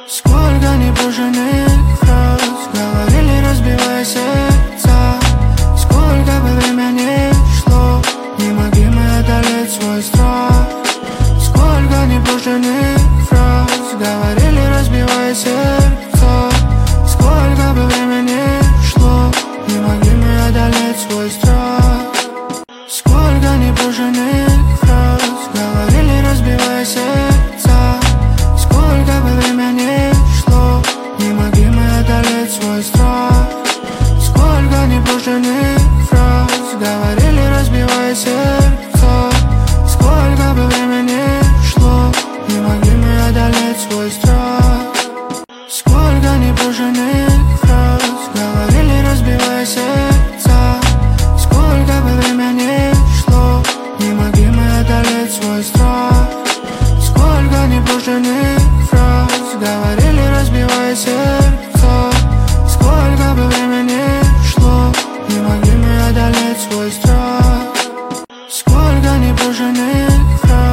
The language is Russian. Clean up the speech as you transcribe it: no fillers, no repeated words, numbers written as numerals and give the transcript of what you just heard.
Сколько непрошенных фраз говорили, разбивая сердца. Сколько бы времени шло, не могли мы одолеть свой страх. Сколько непрошенных фраз говорили, разбивая сердца. Сколько бы времени шло, не могли мы одолеть свой страх. Сколько непрошенных фраз говорили, разбивая сердца. Сколько бы времени шло, не могли мы одолеть свой страх. Сколько непрошенных фраз говорили, разбивая сердца. Сколько бы времени шло, не могли мы одолеть свой страх. Сколько непрошенных фраз говорили, разбивая сердца. Сколько бы времени шло, не могли мы одолеть свой страх. Сколько непрошенных фраз говорили, разбивая сердца. Сколько бы времени шло, не могли мы одолеть свой страх. Сколько непрошенных фраз